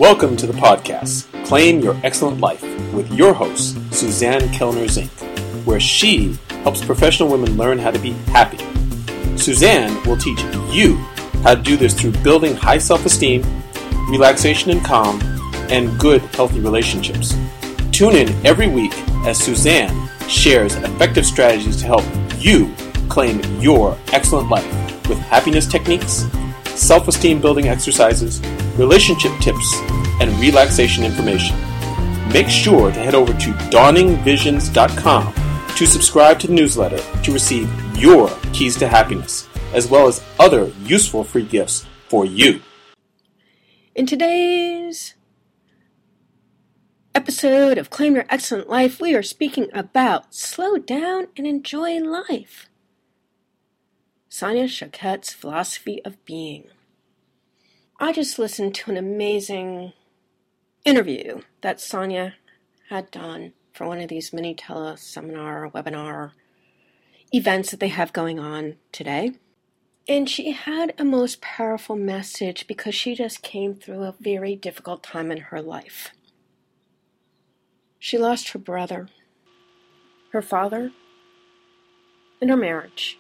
Welcome to the podcast, Claim Your Excellent Life, with your host, Suzanne Kellner Zink, where she helps professional women learn how to be happy. Suzanne will teach you how to do this through building high self-esteem, relaxation and calm, and good, healthy relationships. Tune in every week as Suzanne shares effective strategies to help you claim your excellent life with happiness techniques, self-esteem building exercises, relationship tips, and relaxation information. Make sure to head over to dawningvisions.com to subscribe to the newsletter to receive your keys to happiness, as well as other useful free gifts for you. In today's episode of Claim Your Excellent Life, we are speaking about slow down and enjoy life. Sonia Choquette's philosophy of being. I just listened to an amazing interview that Sonia had done for one of these mini teleseminar, webinar events that they have going on today. And she had a most powerful message because she just came through a very difficult time in her life. She lost her brother, her father, and her marriage,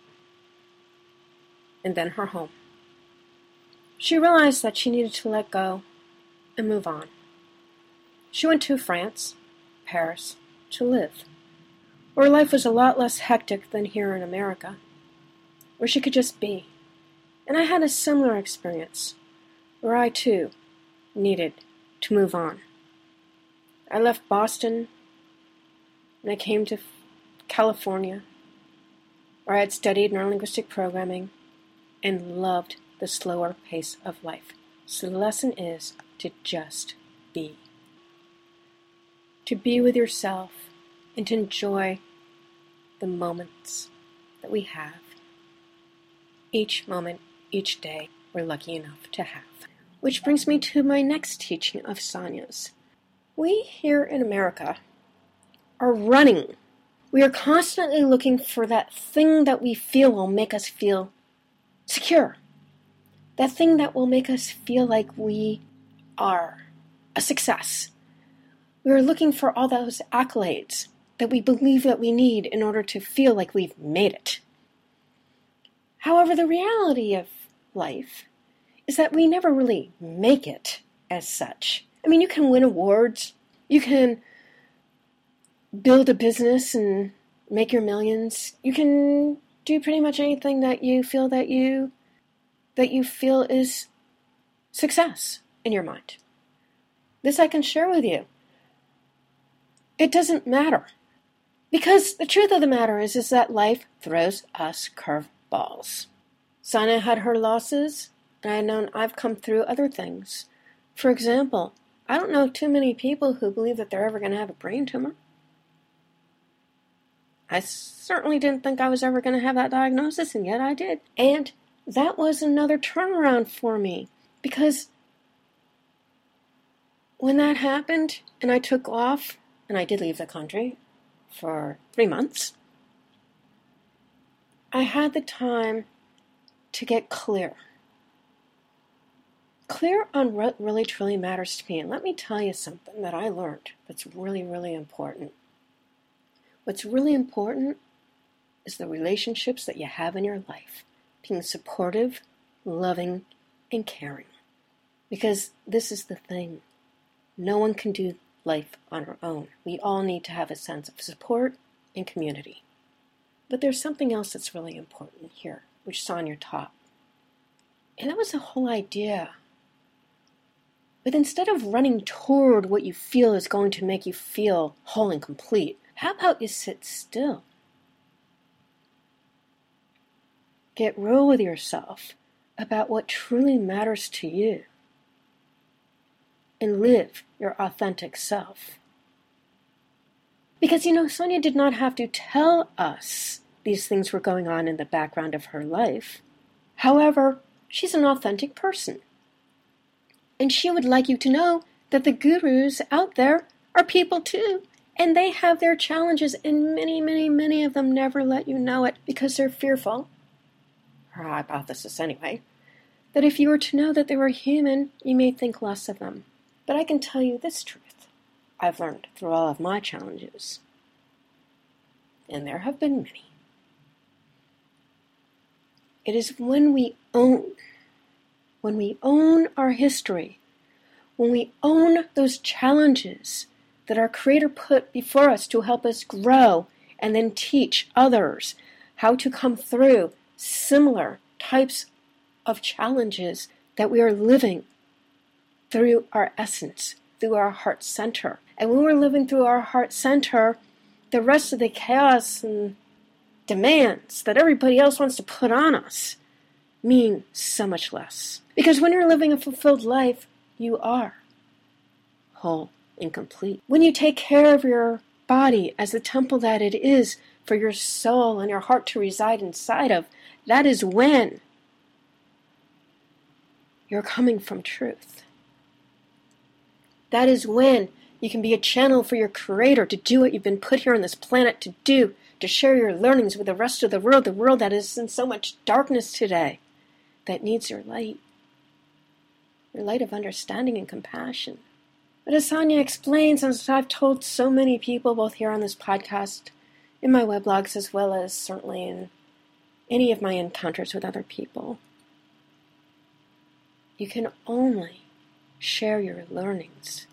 and then her home. She realized that she needed to let go and move on. She went to France, Paris, to live, where life was a lot less hectic than here in America, where she could just be. And I had a similar experience, where I too needed to move on. I left Boston, and I came to California, where I had studied neurolinguistic programming and loved the slower pace of life. So the lesson is to just be. To be with yourself and to enjoy the moments that we have. Each moment, each day, we're lucky enough to have. Which brings me to my next teaching of Sonia's. We here in America are running. We are constantly looking for that thing that we feel will make us feel secure. That thing that will make us feel like we are a success. We are looking for all those accolades that we believe that we need in order to feel like we've made it. However, the reality of life is that we never really make it as such. I mean, you can win awards, you can build a business and make your millions, you can do pretty much anything that you feel is success in your mind. This I can share with you. It doesn't matter. Because the truth of the matter is that life throws us curveballs. Sonia had her losses, and I've come through other things. For example, I don't know too many people who believe that they're ever going to have a brain tumor. I certainly didn't think I was ever going to have that diagnosis, and yet I did. And that was another turnaround for me, because when that happened and I took off, and I did leave the country for 3 months, I had the time to get clear. Clear on what really truly matters to me. And let me tell you something that I learned that's really, really important. What's really important is the relationships that you have in your life. Being supportive, loving, and caring. Because this is the thing. No one can do life on our own. We all need to have a sense of support and community. But there's something else that's really important here, which Sonia taught. And that was the whole idea. But instead of running toward what you feel is going to make you feel whole and complete, how about you sit still? Get real with yourself about what truly matters to you. And live your authentic self. Because, Sonia did not have to tell us these things were going on in the background of her life. However, she's an authentic person. And she would like you to know that the gurus out there are people too. And they have their challenges, and many, many, many of them never let you know it because they're fearful. Her hypothesis anyway. that if you were to know that they were human, you may think less of them. But I can tell you this truth I've learned through all of my challenges, and there have been many. It is when we own our history, when we own those challenges that our Creator put before us to help us grow and then teach others how to come through similar types of challenges that we are living through our essence, through our heart center. And when we're living through our heart center, the rest of the chaos and demands that everybody else wants to put on us mean so much less. Because when you're living a fulfilled life, you are whole and complete. When you take care of your body as the temple that it is for your soul and your heart to reside inside of, that is when you're coming from truth. That is when you can be a channel for your Creator to do what you've been put here on this planet to do, to share your learnings with the rest of the world that is in so much darkness today, that needs your light of understanding and compassion. But as Sonia explains, and as I've told so many people, both here on this podcast, in my weblogs, as well as certainly in any of my encounters with other people, you can only share your learnings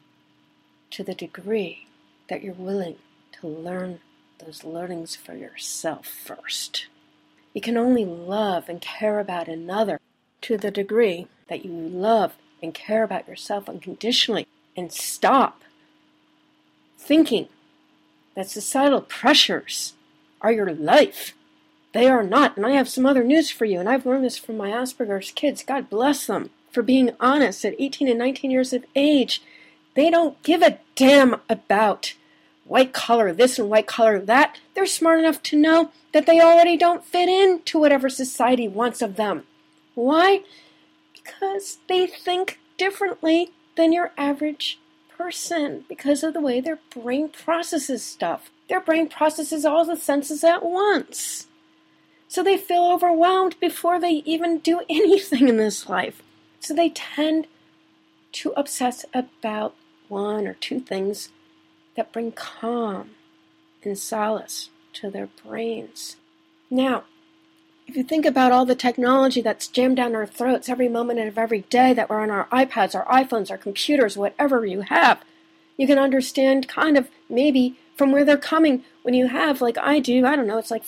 to the degree that you're willing to learn those learnings for yourself first. You can only love and care about another to the degree that you love and care about yourself unconditionally, and stop thinking that societal pressures are your life. They are not. And I have some other news for you, and I've learned this from my Asperger's kids. God bless them for being honest at 18 and 19 years of age. They don't give a damn about white collar this and white collar that. They're smart enough to know that they already don't fit into whatever society wants of them. Why? Because they think differently than your average person because of the way their brain processes stuff. Their brain processes all the senses at once. So they feel overwhelmed before they even do anything in this life. So they tend to obsess about one or two things that bring calm and solace to their brains. Now, if you think about all the technology that's jammed down our throats every moment of every day that we're on our iPads, our iPhones, our computers, whatever you have, you can understand kind of maybe from where they're coming when you have, like I do, I don't know, it's like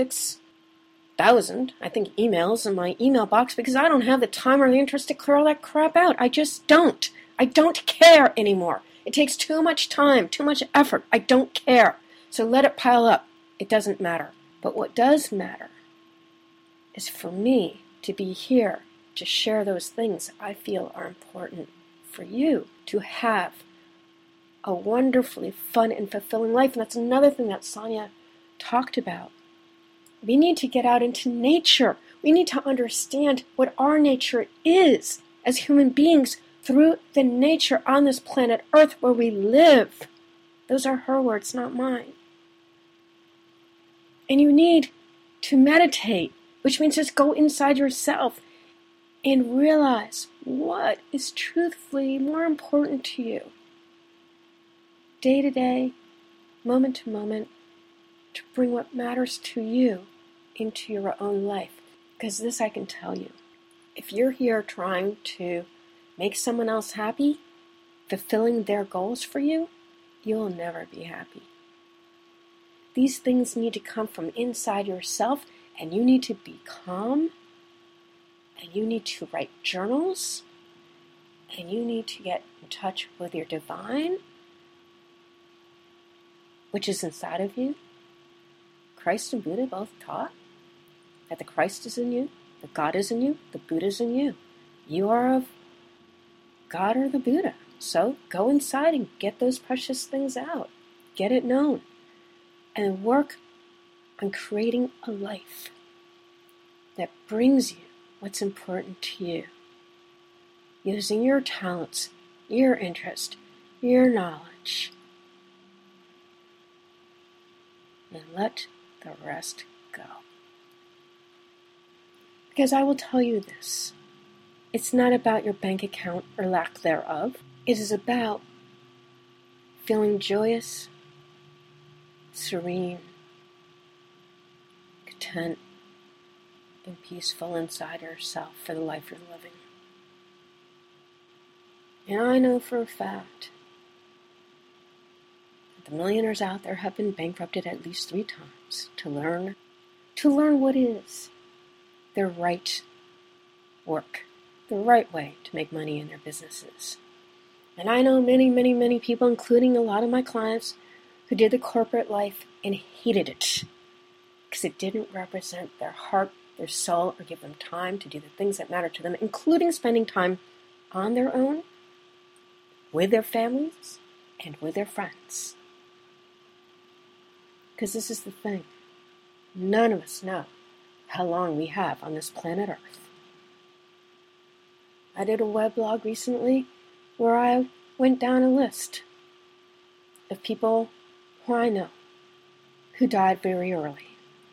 46,000, I think, emails in my email box because I don't have the time or the interest to clear all that crap out. I just don't. I don't care anymore. It takes too much time, too much effort. I don't care. So let it pile up. It doesn't matter. But what does matter is for me to be here to share those things I feel are important for you to have a wonderfully fun and fulfilling life. And that's another thing that Sonia talked about. We need to get out into nature. We need to understand what our nature is as human beings through the nature on this planet Earth where we live. Those are her words, not mine. And you need to meditate, which means just go inside yourself and realize what is truthfully more important to you. Day to day, moment to moment, to bring what matters to you into your own life. Because this I can tell you, if you're here trying to make someone else happy, fulfilling their goals for you, you'll never be happy. These things need to come from inside yourself, and you need to be calm, and you need to write journals, and you need to get in touch with your divine, which is inside of you. Christ and Buddha both taught that the Christ is in you, the God is in you, the Buddha is in you. You are of God or the Buddha. So go inside and get those precious things out. Get it known. And work on creating a life that brings you what's important to you. Using your talents, your interest, your knowledge. And let the rest go. Because I will tell you this. It's not about your bank account or lack thereof. It is about feeling joyous, serene, content, and peaceful inside yourself for the life you're living. And I know for a fact that the millionaires out there have been bankrupted at least 3 times to learn what is their right work, the right way to make money in their businesses. And I know many, many, many people, including a lot of my clients, who did the corporate life and hated it because it didn't represent their heart, their soul, or give them time to do the things that matter to them, including spending time on their own, with their families, and with their friends. Because this is the thing. None of us know how long we have on this planet Earth. I did a weblog recently where I went down a list of people who I know who died very early.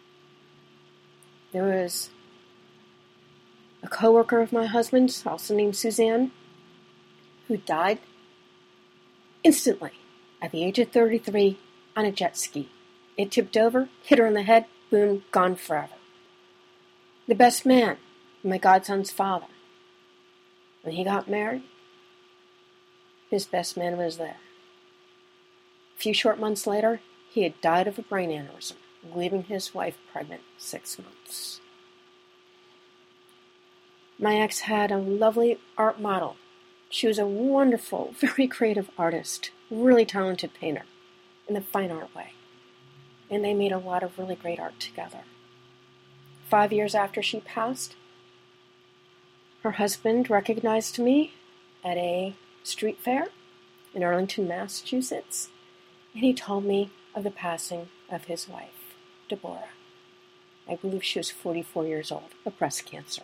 There was a coworker of my husband's, also named Suzanne, who died instantly at the age of 33 on a jet ski. It tipped over, hit her in the head, boom, gone forever. The best man, my godson's father, when he got married, his best man was there. A few short months later, he had died of a brain aneurysm, leaving his wife pregnant 6 months. My ex had a lovely art model. She was a wonderful, very creative artist, really talented painter in the fine art way. And they made a lot of really great art together. 5 years after she passed, her husband recognized me at a street fair in Arlington, Massachusetts, and he told me of the passing of his wife, Deborah. I believe she was 44 years old, of breast cancer.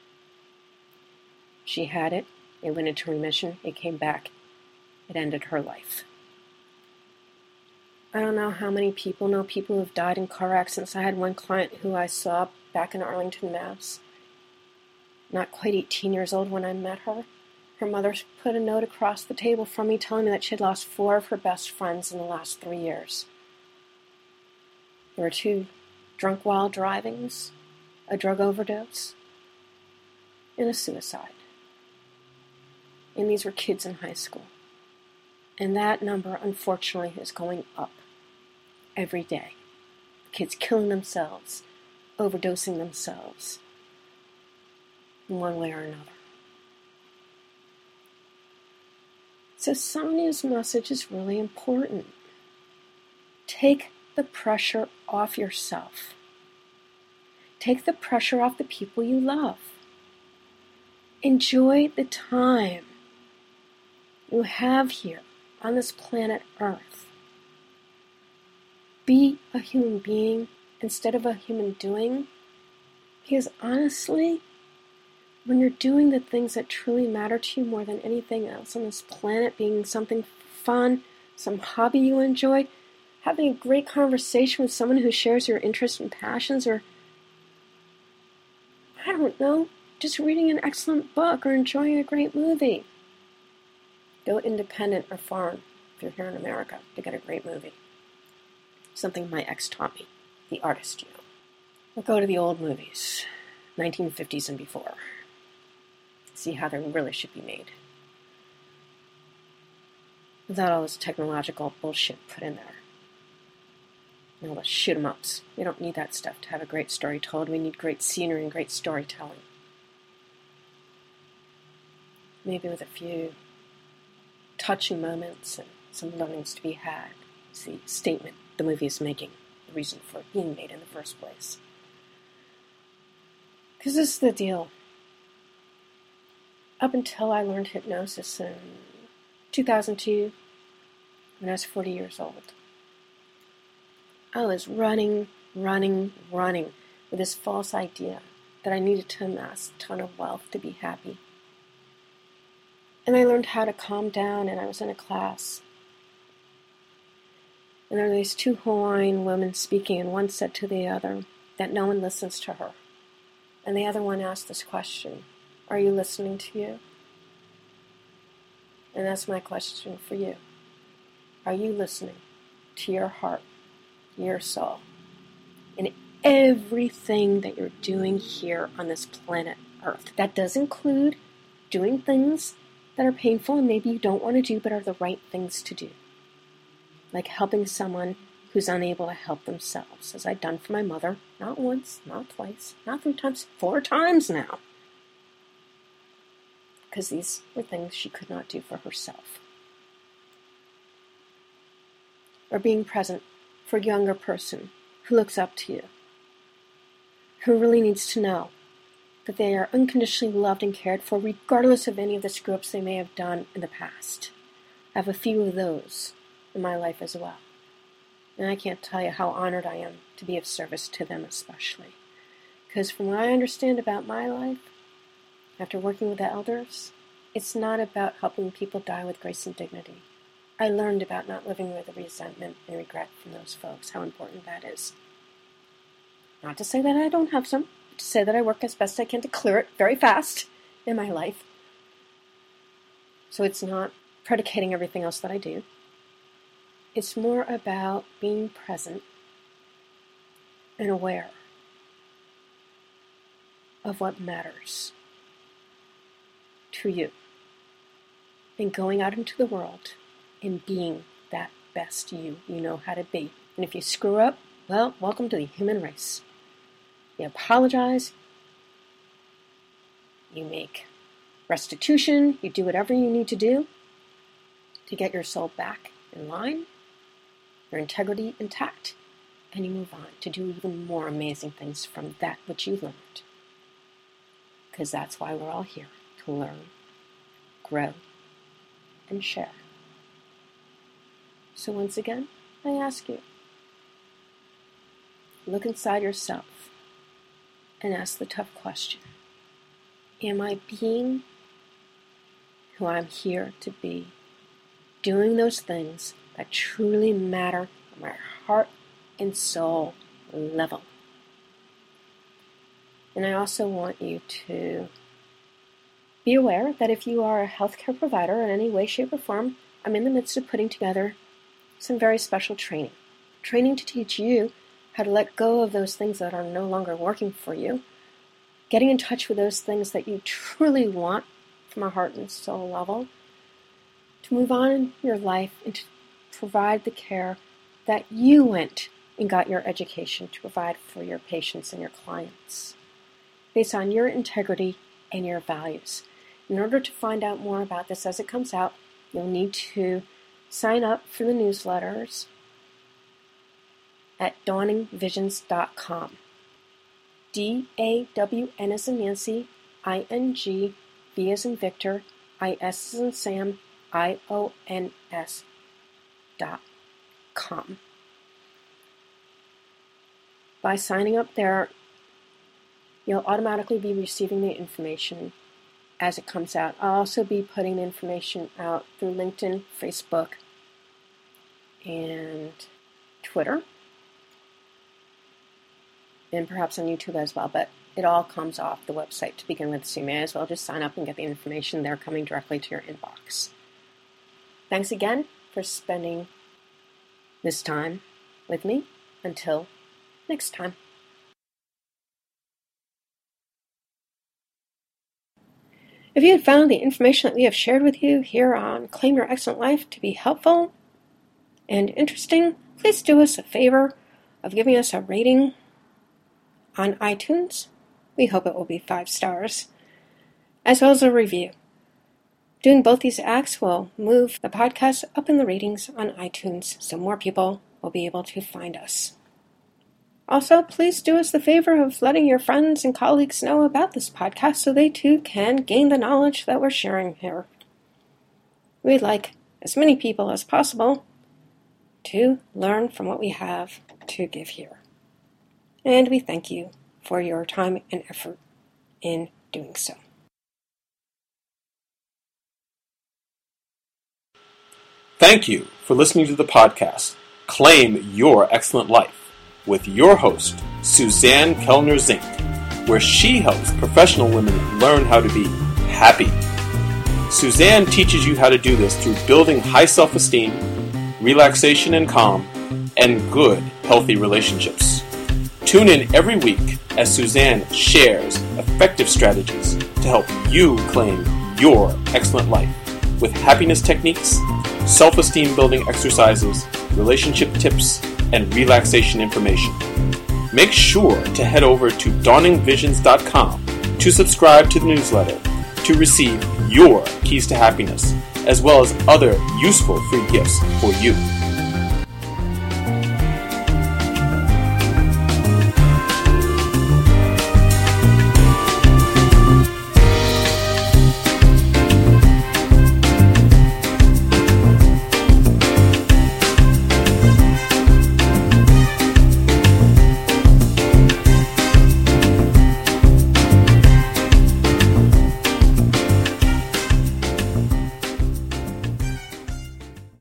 She had it went into remission, it came back, it ended her life. I don't know how many people know people who have died in car accidents. I had one client who I saw back in Arlington, Mass. Not quite 18 years old when I met her. Her mother put a note across the table from me telling me that she had lost 4 of her best friends in the last 3 years. There were 2 drunk while drivings, a drug overdose, and a suicide. And these were kids in high school. And that number, unfortunately, is going up every day. Kids killing themselves, overdosing themselves, in one way or another. So Sonia's message is really important. Take the pressure off yourself. Take the pressure off the people you love. Enjoy the time you have here on this planet Earth. Be a human being instead of a human doing. Because honestly, when you're doing the things that truly matter to you more than anything else on this planet, being something fun, some hobby you enjoy, having a great conversation with someone who shares your interests and passions, or, I don't know, just reading an excellent book or enjoying a great movie. Go independent or foreign if you're here in America to get a great movie. Something my ex taught me, the artist, you know. Or go to the old movies, 1950s and before. See how they really should be made. Without all this technological bullshit put in there. And all the shoot 'em ups. We don't need that stuff to have a great story told. We need great scenery and great storytelling. Maybe with a few touching moments and some learnings to be had. It's the statement the movie is making, the reason for it being made in the first place. Because this is the deal. Up until I learned hypnosis in 2002, when I was 40 years old, I was running with this false idea that I needed to amass a ton of wealth to be happy. And I learned how to calm down, and I was in a class. And there were these 2 Hawaiian women speaking, and one said to the other that no one listens to her. And the other one asked this question: Are you listening to you? And that's my question for you. Are you listening to your heart, your soul, in everything that you're doing here on this planet Earth? That does include doing things that are painful and maybe you don't want to do but are the right things to do. Like helping someone who's unable to help themselves, as I've done for my mother, not once, not twice, not 3 times, 4 times now. Because these were things she could not do for herself. Or being present for a younger person who looks up to you, who really needs to know that they are unconditionally loved and cared for regardless of any of the screw-ups they may have done in the past. I have a few of those in my life as well. And I can't tell you how honored I am to be of service to them especially. Because from what I understand about my life, after working with the elders, it's not about helping people die with grace and dignity. I learned about not living with resentment and regret from those folks, how important that is. Not to say that I don't have some, but to say that I work as best I can to clear it very fast in my life. So it's not predicating everything else that I do. It's more about being present and aware of what matters to you, and going out into the world and being that best you know how to be. And if you screw up, well, welcome to the human race. You apologize, you make restitution, you do whatever you need to do to get your soul back in line, your integrity intact, and you move on to do even more amazing things from that which you learned. Because that's why we're all here, to learn, grow, and share. So once again, I ask you, look inside yourself and ask the tough question. Am I being who I'm here to be? Doing those things that truly matter on my heart and soul level. And I also want you to be aware that if you are a healthcare provider in any way, shape, or form, I'm in the midst of putting together some very special training. Training to teach you how to let go of those things that are no longer working for you, getting in touch with those things that you truly want from a heart and soul level, to move on in your life and to provide the care that you went and got your education to provide for your patients and your clients, based on your integrity and your values. In order to find out more about this as it comes out, you'll need to sign up for the newsletters at dawningvisions.com. DAWN as in Nancy, ING, V as in Victor, IS as in Sam, IONS.com. By signing up there, you'll automatically be receiving the information as it comes out. I'll also be putting the information out through LinkedIn, Facebook, and Twitter, and perhaps on YouTube as well, but it all comes off the website to begin with, so you may as well just sign up and get the information there coming directly to your inbox. Thanks again for spending this time with me. Until next time. If you had found the information that we have shared with you here on Claim Your Excellent Life to be helpful and interesting, please do us a favor of giving us a rating on iTunes. We hope it will be 5 stars, as well as a review. Doing both these acts will move the podcast up in the ratings on iTunes so more people will be able to find us. Also, please do us the favor of letting your friends and colleagues know about this podcast so they too can gain the knowledge that we're sharing here. We'd like as many people as possible to learn from what we have to give here. And we thank you for your time and effort in doing so. Thank you for listening to the podcast, Claim Your Excellent Life, with your host, Suzanne Kellner Zink. where she helps professional women learn how to be happy. Suzanne teaches you how to do this through building high self-esteem, relaxation and calm, and good, healthy relationships. Tune in every week as Suzanne shares effective strategies to help you claim your excellent life with happiness techniques, self-esteem building exercises, relationship tips, and relaxation information. Make sure to head over to dawningvisions.com to subscribe to the newsletter to receive your keys to happiness, as well as other useful free gifts for you.